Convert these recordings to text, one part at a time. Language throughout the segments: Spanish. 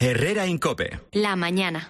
Herrera en COPE. La mañana.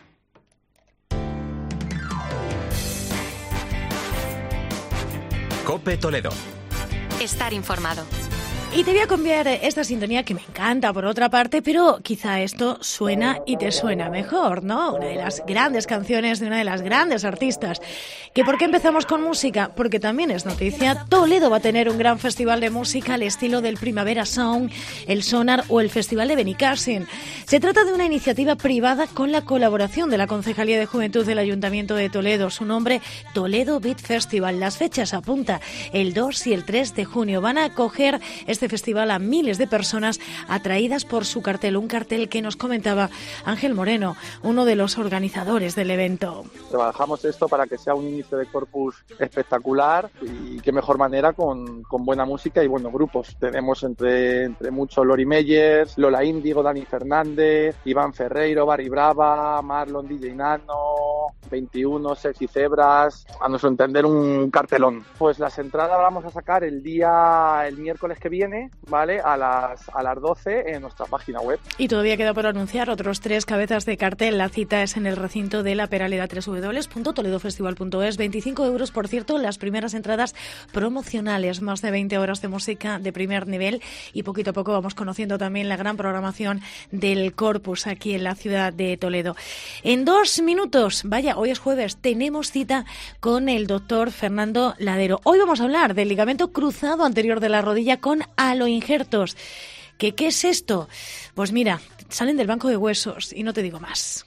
COPE Toledo. Estar informado. Y te voy a cambiar esta sintonía que me encanta por otra parte, pero quizá esto suena y te suena mejor, ¿no? Una de las grandes canciones de una de las grandes artistas. ¿Que por qué empezamos con música? Porque también es noticia. Toledo va a tener un gran festival de música al estilo del Primavera Sound, el Sonar o el Festival de Benicàssim. Se trata de una iniciativa privada con la colaboración de la Concejalía de Juventud del Ayuntamiento de Toledo. Su nombre, Toledo Beat Festival. Las fechas apunta el 2 y el 3 de junio. Van a acoger este festival a miles de personas atraídas por su cartel, un cartel que nos comentaba Ángel Moreno, uno de los organizadores del evento. Trabajamos esto para que sea un inicio de Corpus espectacular y qué mejor manera con buena música y buenos grupos. Tenemos entre muchos Lori Meyers, Lola Índigo, Dani Fernández, Iván Ferreiro, Barry Brava, Marlon DJ Nano, 21, Sexy Zebras, a nuestro entender un cartelón. Pues las entradas vamos a sacar el miércoles que viene, ¿vale? A las 12 en nuestra página web. Y todavía queda por anunciar otros 3 cabezas de cartel. La cita es en el recinto de La Peraleda, www.toledofestival.es. 25 euros, por cierto, las primeras entradas promocionales, más de 20 horas de música de primer nivel, y poquito a poco vamos conociendo también la gran programación del Corpus aquí en la ciudad de Toledo. En 2 minutos, vaya, hoy es jueves, tenemos cita con el doctor Fernando Ladero. Hoy vamos a hablar del ligamento cruzado anterior de la rodilla con aloinjertos. ¿Qué es esto? Pues mira, salen del banco de huesos y no te digo más.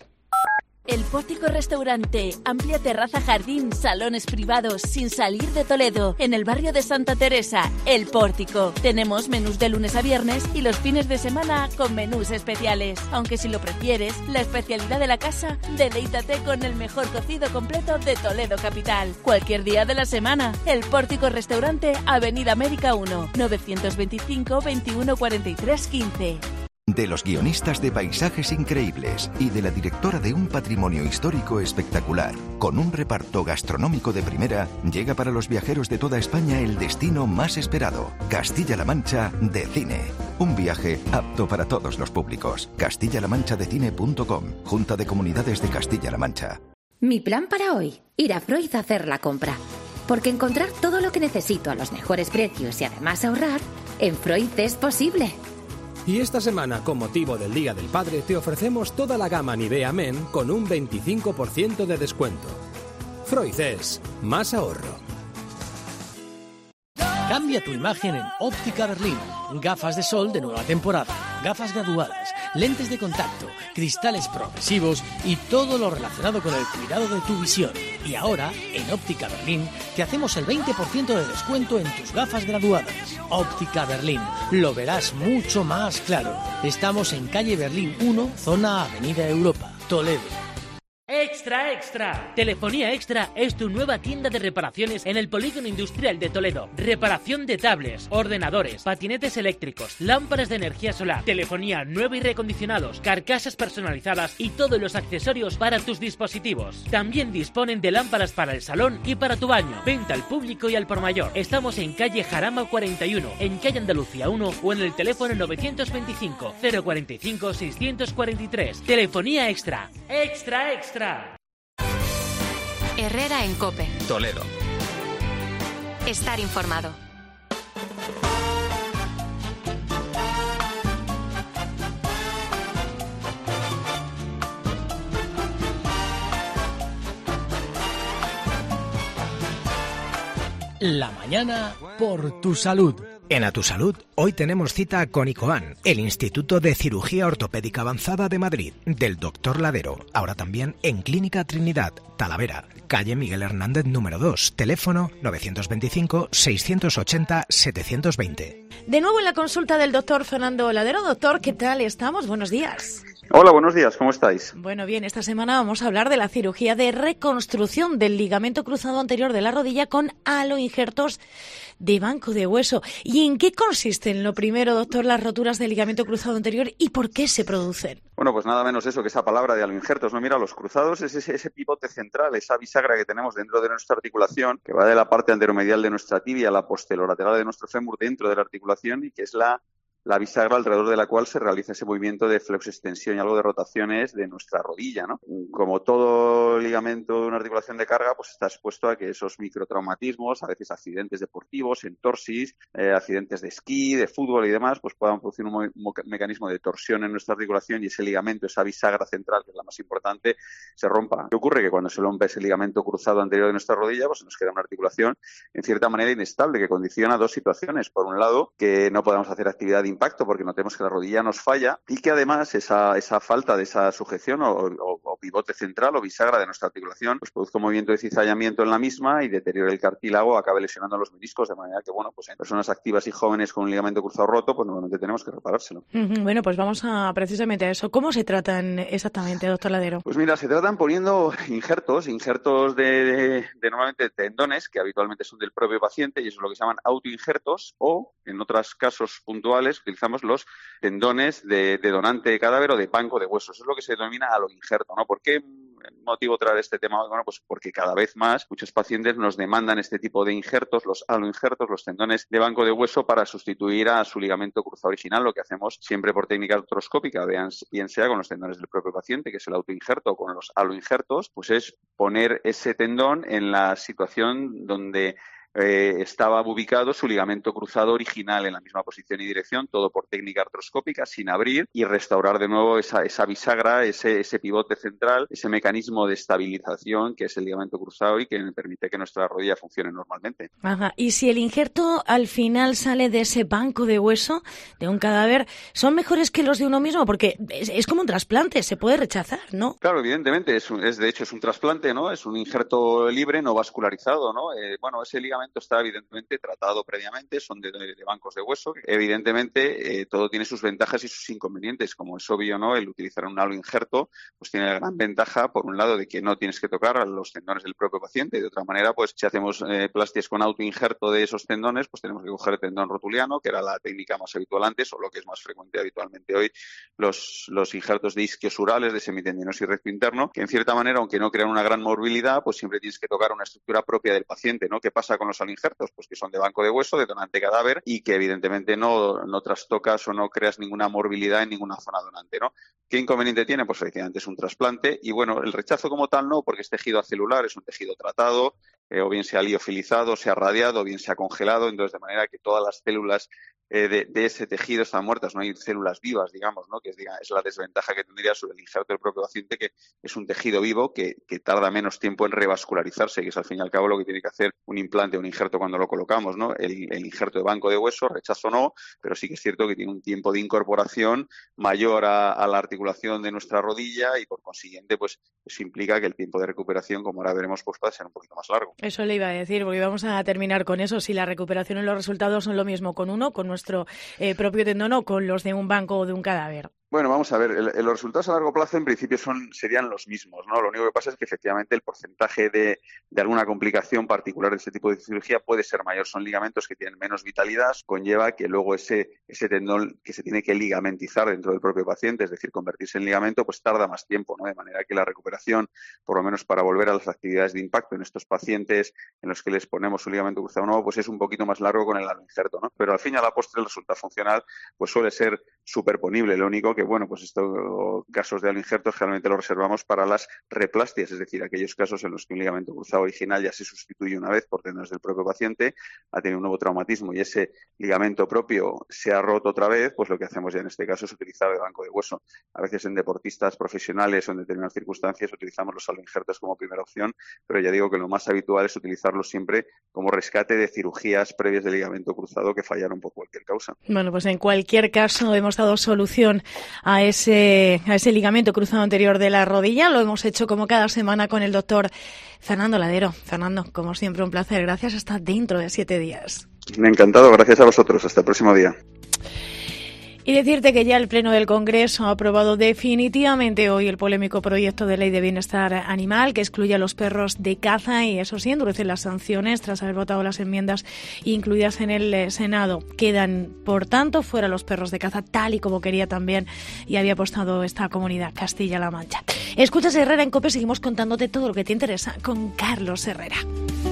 El Pórtico Restaurante, amplia terraza, jardín, salones privados, sin salir de Toledo, en el barrio de Santa Teresa, El Pórtico. Tenemos menús de lunes a viernes y los fines de semana con menús especiales. Aunque si lo prefieres, la especialidad de la casa, deleítate con el mejor cocido completo de Toledo capital. Cualquier día de la semana, El Pórtico Restaurante, Avenida América 1, 925 21 43 15. De los guionistas de Paisajes Increíbles y de la directora de Un Patrimonio Histórico Espectacular, con un reparto gastronómico de primera, llega para los viajeros de toda España el destino más esperado, Castilla-La Mancha de Cine. Un viaje apto para todos los públicos. CastillaLaManchaDeCine.com, Junta de Comunidades de Castilla-La Mancha. Mi plan para hoy, ir a Freud a hacer la compra. Porque encontrar todo lo que necesito a los mejores precios y además ahorrar, en Freud es posible. Y esta semana, con motivo del Día del Padre, te ofrecemos toda la gama Nivea Men con un 25% de descuento. Freud es más ahorro. Cambia tu imagen en Óptica Berlín. Gafas de sol de nueva temporada, gafas graduadas, lentes de contacto, cristales progresivos y todo lo relacionado con el cuidado de tu visión. Y ahora, en Óptica Berlín, te hacemos el 20% de descuento en tus gafas graduadas. Óptica Berlín, lo verás mucho más claro. Estamos en calle Berlín 1, zona Avenida Europa, Toledo. ¡Extra, extra! Telefonía Extra es tu nueva tienda de reparaciones en el Polígono Industrial de Toledo. Reparación de tablets, ordenadores, patinetes eléctricos, lámparas de energía solar, telefonía nueva y recondicionados, carcasas personalizadas y todos los accesorios para tus dispositivos. También disponen de lámparas para el salón y para tu baño. Venta al público y al por mayor. Estamos en calle Jarama 41, en calle Andalucía 1 o en el teléfono 925 045 643. Telefonía Extra. ¡Extra, extra! Herrera en COPE. Toledo. Estar informado. La mañana por tu salud. En A Tu Salud, hoy tenemos cita con ICOAN, el Instituto de Cirugía Ortopédica Avanzada de Madrid, del Dr. Ladero, ahora también en Clínica Trinidad, Talavera, calle Miguel Hernández número 2, teléfono 925-680-720. De nuevo en la consulta del doctor Fernando Ladero. Doctor, ¿qué tal estamos? Buenos días. Hola, buenos días, ¿cómo estáis? Bueno, bien, esta semana vamos a hablar de la cirugía de reconstrucción del ligamento cruzado anterior de la rodilla con aloinjertos de banco de hueso. ¿Y en qué consisten, lo primero, doctor, las roturas del ligamento cruzado anterior y por qué se producen? Bueno, pues nada menos eso que esa palabra de aloinjertos, ¿no? Mira, los cruzados es ese pivote central, esa bisagra que tenemos dentro de nuestra articulación, que va de la parte anteromedial de nuestra tibia a la posterolateral de nuestro fémur dentro de la articulación y que es la la bisagra alrededor de la cual se realiza ese movimiento de flexoextensión y algo de rotaciones de nuestra rodilla, ¿no? Como todo ligamento de una articulación de carga, pues está expuesto a que esos microtraumatismos, a veces accidentes deportivos, entorsis, accidentes de esquí, de fútbol y demás, pues puedan producir un mecanismo de torsión en nuestra articulación y ese ligamento, esa bisagra central, que es la más importante, se rompa. ¿Qué ocurre? Que cuando se rompe ese ligamento cruzado anterior de nuestra rodilla, pues nos queda una articulación en cierta manera inestable, que condiciona dos situaciones. Por un lado, que no podamos hacer actividad de impacto porque notemos que la rodilla nos falla y que además esa falta de esa sujeción o pivote central o bisagra de nuestra articulación pues produzca un movimiento de cizallamiento en la misma y deteriore el cartílago, acabe lesionando los meniscos, de manera que, bueno, pues en personas activas y jóvenes con un ligamento cruzado roto, pues normalmente tenemos que reparárselo. Bueno, pues vamos precisamente a eso. ¿Cómo se tratan exactamente, doctor Ladero? Pues mira, se tratan poniendo injertos de normalmente tendones, que habitualmente son del propio paciente, y eso es lo que se llaman autoinjertos, o en otros casos puntuales utilizamos los tendones de donante de cadáver o de banco de huesos. Eso es lo que se denomina aloinjerto, ¿no? ¿Por qué motivo traer este tema? Bueno, pues porque cada vez más muchos pacientes nos demandan este tipo de injertos, los aloinjertos, los tendones de banco de hueso, para sustituir a su ligamento cruzado original. Lo que hacemos siempre por técnica artroscópica, bien sea con los tendones del propio paciente, que es el autoinjerto, o con los aloinjertos, pues es poner ese tendón en la situación donde estaba ubicado su ligamento cruzado original, en la misma posición y dirección, todo por técnica artroscópica, sin abrir, y restaurar de nuevo esa bisagra, ese pivote central, ese mecanismo de estabilización que es el ligamento cruzado y que permite que nuestra rodilla funcione normalmente. Ajá. Y si el injerto al final sale de ese banco de hueso de un cadáver, ¿son mejores que los de uno mismo? Porque es como un trasplante, se puede rechazar, ¿no? Claro, evidentemente, de hecho es un trasplante, ¿no? Es un injerto libre, no vascularizado, ¿no? Ese ligamento está evidentemente tratado previamente, son de bancos de hueso. Evidentemente, todo tiene sus ventajas y sus inconvenientes. Como es obvio, ¿no? El utilizar un aloinjerto pues tiene la gran ventaja, por un lado, de que no tienes que tocar a los tendones del propio paciente. De otra manera, pues si hacemos plastias con autoinjerto de esos tendones, pues tenemos que coger el tendón rotuliano, que era la técnica más habitual antes, o lo que es más frecuente habitualmente hoy, los injertos de isquiosurales, de semitendinoso y recto interno, que en cierta manera, aunque no crean una gran movilidad, pues siempre tienes que tocar una estructura propia del paciente, ¿no? ¿Qué pasa con los aloinjertos? Pues que son de banco de hueso, de donante cadáver, y que evidentemente no trastocas o no creas ninguna morbilidad en ninguna zona donante, ¿no? ¿Qué inconveniente tiene? Pues efectivamente es un trasplante, y bueno, el rechazo como tal no, porque es tejido acelular, es un tejido tratado, o bien sea liofilizado, sea radiado, o bien sea congelado, entonces de manera que todas las células de ese tejido están muertas, no hay células vivas, digamos, ¿no? Que es la desventaja que tendría sobre el injerto del propio paciente, que es un tejido vivo que tarda menos tiempo en revascularizarse, que es al fin y al cabo lo que tiene que hacer un implante o un injerto cuando lo colocamos, ¿no? El injerto de banco de hueso, rechazo no, pero sí que es cierto que tiene un tiempo de incorporación mayor a la articulación de nuestra rodilla, y por consiguiente, pues eso implica que el tiempo de recuperación, como ahora veremos, pues puede ser un poquito más largo. Eso le iba a decir, porque vamos a terminar con eso. Si la recuperación y los resultados son lo mismo con nuestro propio tendón, o con los de un banco o de un cadáver. Bueno, vamos a ver, los resultados a largo plazo en principio serían los mismos, ¿no? Lo único que pasa es que efectivamente el porcentaje de alguna complicación particular de este tipo de cirugía puede ser mayor. Son ligamentos que tienen menos vitalidad, conlleva que luego ese tendón que se tiene que ligamentizar dentro del propio paciente, es decir, convertirse en ligamento, pues tarda más tiempo, ¿no? De manera que la recuperación, por lo menos para volver a las actividades de impacto en estos pacientes en los que les ponemos un ligamento cruzado nuevo, pues es un poquito más largo con el aloinjerto, ¿no? Pero al fin y a la postre el resultado funcional pues suele ser superponible. Lo único que, bueno, pues estos casos de aloinjertos generalmente los reservamos para las replastias, es decir, aquellos casos en los que un ligamento cruzado original ya se sustituye una vez por tendones del propio paciente, ha tenido un nuevo traumatismo y ese ligamento propio se ha roto otra vez, pues lo que hacemos ya en este caso es utilizar el banco de hueso. A veces en deportistas profesionales o en determinadas circunstancias utilizamos los aloinjertos como primera opción, pero ya digo que lo más habitual es utilizarlos siempre como rescate de cirugías previas de ligamento cruzado que fallaron por cualquier causa. Bueno, pues en cualquier caso hemos dado solución a ese ligamento cruzado anterior de la rodilla. Lo hemos hecho como cada semana con el doctor Fernando Ladero. Fernando, como siempre, un placer. Gracias, hasta dentro de 7 días. Me ha encantado, gracias a vosotros. Hasta el próximo día. Y decirte que ya el Pleno del Congreso ha aprobado definitivamente hoy el polémico proyecto de ley de bienestar animal que excluye a los perros de caza y, eso sí, endurece las sanciones tras haber votado las enmiendas incluidas en el Senado. Quedan, por tanto, fuera los perros de caza, tal y como quería también y había apostado esta comunidad, Castilla-La Mancha. Escuchas Herrera en COPE, seguimos contándote todo lo que te interesa con Carlos Herrera.